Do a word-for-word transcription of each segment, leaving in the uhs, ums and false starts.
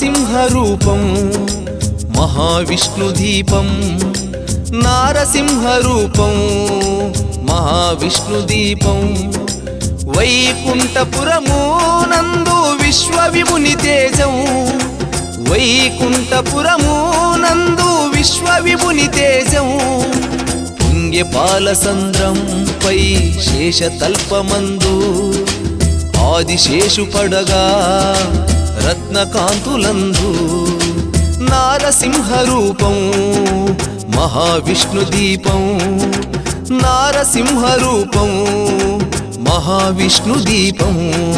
నారసింహ రూపం మహావిష్ణు దీపం నారసింహ రూపం మహావిష్ణు దీపం వైకుంఠపురము నందు విశ్వవిముని తేజం వైకుంఠపురము నందు విశ్వవిముని తేజం పుంగె పాలసంద్రం పై శేషతల్పమందు ఆదిశేషు పడగా రత్నకాంతులందు నారసింహ రూపం మహావిష్ణు దీపం నారసింహ రూపం మహావిష్ణు దీపం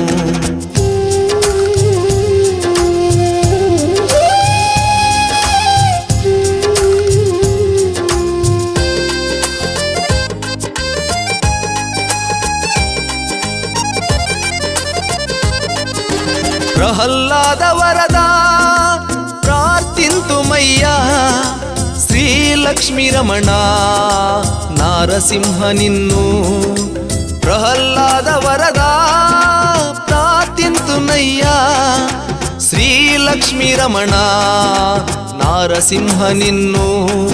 ప్రహ్లాద వరదా ప్రార్థింతుమయ్యా శ్రీలక్ష్మీ రమణ నారసింహ నిన్ను ప్రహ్లాద వరదా ప్రార్థింతునయ్యా శ్రీలక్ష్మీ రమణ నారసింహ నిన్ను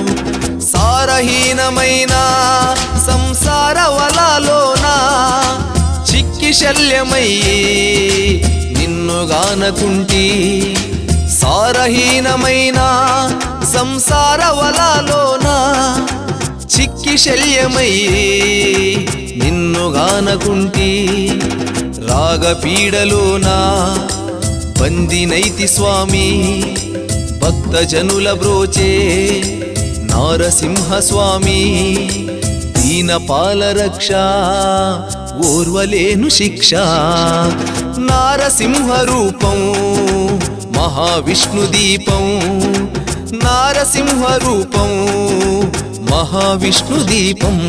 సారహీనమైన సంసార వలలోన చిక్కి శల్యమయ్యి నిన్ను గానకుంటి సారహీనమైన సంసార వలలోన చిక్కి శల్యమయ్యి నిన్ను గానకుంటి రాగపీడలోన బందినైతి స్వామి భక్తజనుల బ్రోచే నారసింహ స్వామి దీనపాల రక్ష ఓర్వలేను శిక్ష నారసింహ రూపం మహావిష్ణు దీపం నారసింహ రూపం మహావిష్ణు దీపం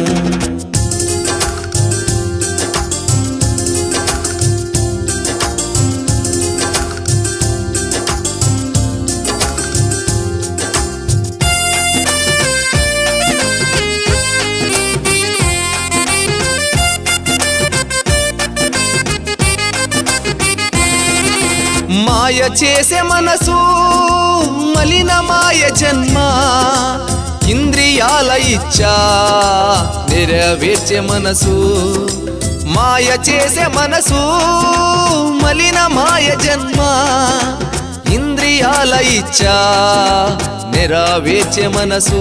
మాయ చేసే మనసు మలిన మాయ జన్మ ఇంద్రియాల ఇచ్చా నెరవేర్చే మనసు మాయ చేసే మనసు మలిన మాయ జన్మ ఇంద్రియాల ఇచ్చా నెరవేర్చే మనసు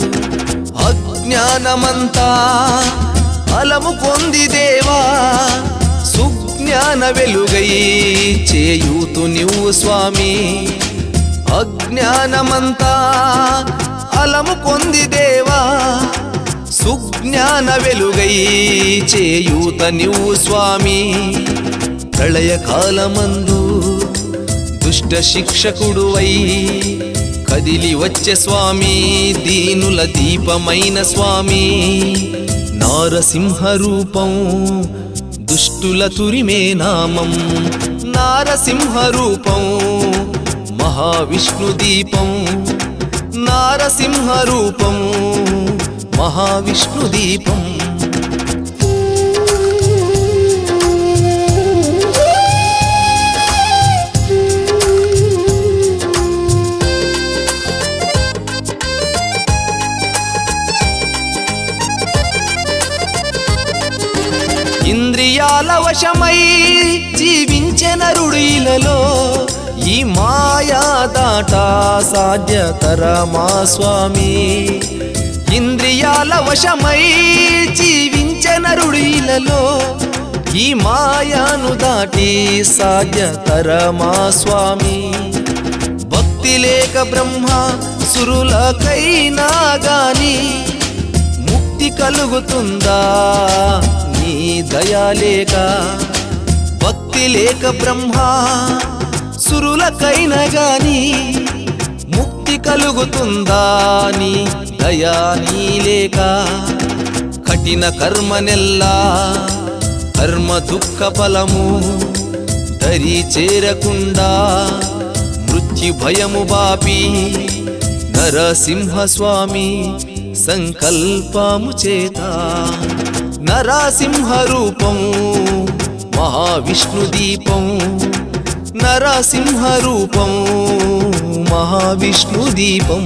అజ్ఞానమంతా అలము పొంది దేవా జ్ఞాన వెలుగై చేయూతు నీవు స్వామి అజ్ఞానమంతా అలము పొంది దేవా సుజ్ఞాన వెలుగై చేయూత నీవు స్వామి ప్రళయకాలమందు దుష్ట శిక్షకుడువై కదిలి వచ్చే స్వామి దీనుల దీపమైన స్వామి నారసింహ రూపం దుష్టుల తురిమే నామం నారసింహ రూపం మహావిష్ణు దీపం నారసింహ రూపం మహావిష్ణు దీపం ఇంద్రియాల వశమై జీవించే నరుడు ఇలలో ఈ మాయా దాట సాధ్యతరమా స్వామి ఇంద్రియాల వశమై జీవించే నరుడు ఇలలో ఈ మాయాను దాటి సాధ్యతరమా స్వామి భక్తి లేక బ్రహ్మ సురులకైనా గాని ముక్తి కలుగుతుందా నీ దయాలేక భక్తి లేక బ్రహ్మ సురులకైనా గాని ముక్తి కలుగుతుందా నీ దయా నీ లేక కఠిన కర్మనెల్లా కర్మ దుఃఖ ఫలము దరి చేరకుండా మృత్యు భయము బాపి నరసింహ స్వామి సంకల్పము చేత నరసింహ రూపం మహావిష్ణు దీపం నరసింహ రూపం మహావిష్ణు దీపం.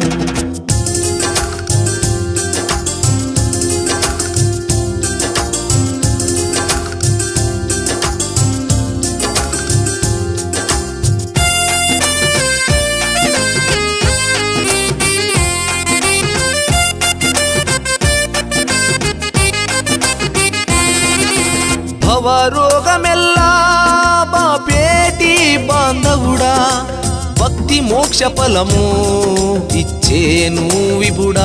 భవరోగమెల్లా బాపేటి బాంధవుడా, భక్తి మోక్ష ఫలము ఇచ్చేను విభుడా.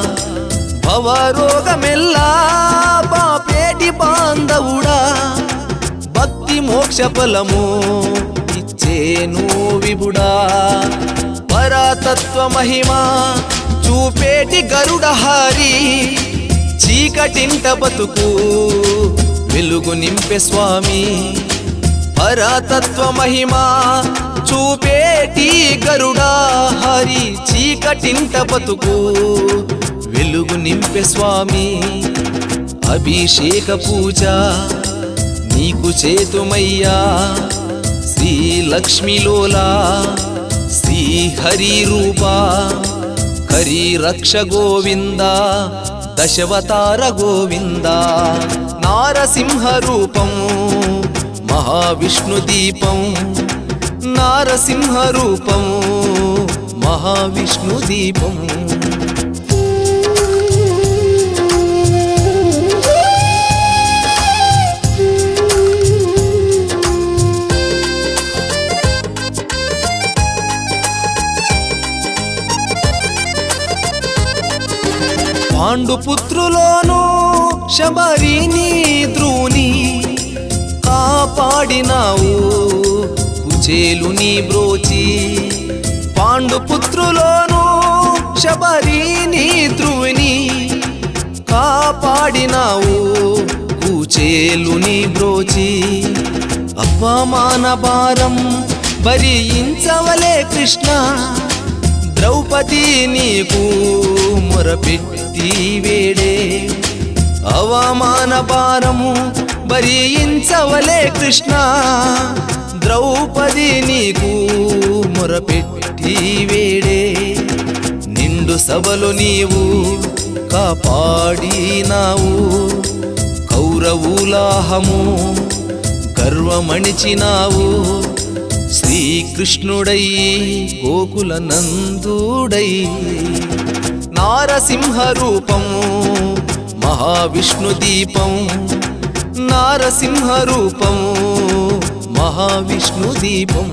భవరోగమెల్లా బాపేటి బాంధవుడా, భక్తి మోక్ష ఫలము ఇచ్చేను విభుడా. పరతత్వ మహిమ చూపేటి గరుడహారి, చీకటింట బతుకు వెలుగు నింపే స్వామి. పరతత్వ మహిమ చూపేటి గరుడా హరి, చీకటింట బతుకు వెలుగు నింపే స్వామి. అభిషేక పూజ నీకు చేతుమయ్యా, శ్రీ లక్ష్మీలోలా శ్రీ హరి రూపా. హరి రక్ష గోవింద దశవతార గోవింద. నారసింహ రూపం మహావిష్ణు దీపం, నారసింహ రూపం మహావిష్ణు దీపం. పాండుపుత్రులోను శబరిని ద్రోణి కాపాడినావు కుచేలుని బ్రోచి. పాండుపుత్రులోను శబరిని ద్రోణి కాపాడినావు కుచేలుని బ్రోచి. అపమాన భారం భరించవలే కృష్ణ, ద్రౌపది నీకు మొరపెట్టి వేడే. అవమాన భారము భరించవలే కృష్ణ, ద్రౌపది నీకు మొరపెట్టి వేడే. నిండు సభలు నీవు కాపాడినావు, కౌరవులాహము గర్వమణిచినావు. శ్రీకృష్ణుడై గోకుల నందుడై. నారసింహ రూపం మహావిష్ణు దీపం, నారసింహ రూపం మహావిష్ణు దీపం.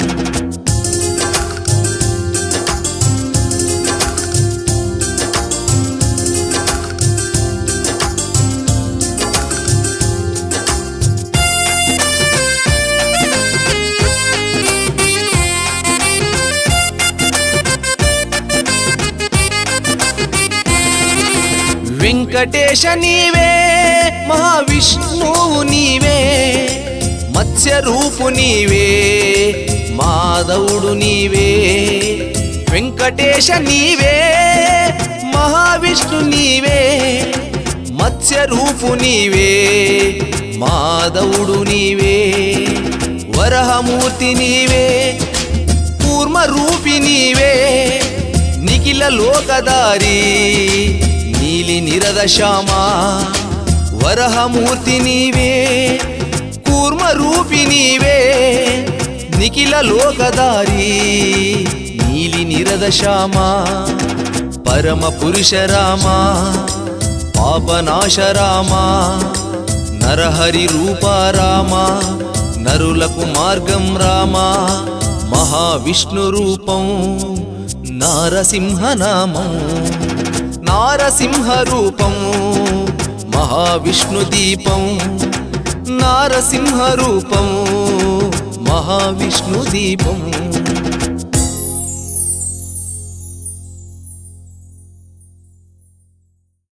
వెంకటేశ నీవే మహావిష్ణువు నీవే, మత్స్య రూపు నీవే మాధవుడు నీవే. వెంకటేశ నీవే మహావిష్ణు నీవే, మత్స్య రూపు నీవే మాధవుడు నీవే. వరహమూర్తి నీవే కూర్మ రూపి నీవే, నిఖిల లోకదారి నీలి నిరద శ్యామా. వరహమూర్తి నీవే కూర్మ రూపి నీవే, నిఖిల లోకదారి నీలి నిరద శ్యామా. పరమ పురుష రామా పాపనాశ రామా, నరహరి రూప రామా నరులకు మార్గం రామా. మహావిష్ణు రూపం నారసింహ నామం, నారసింహ రూపం మహావిష్ణు దీపం, నారసింహ రూపం మహావిష్ణు దీపం.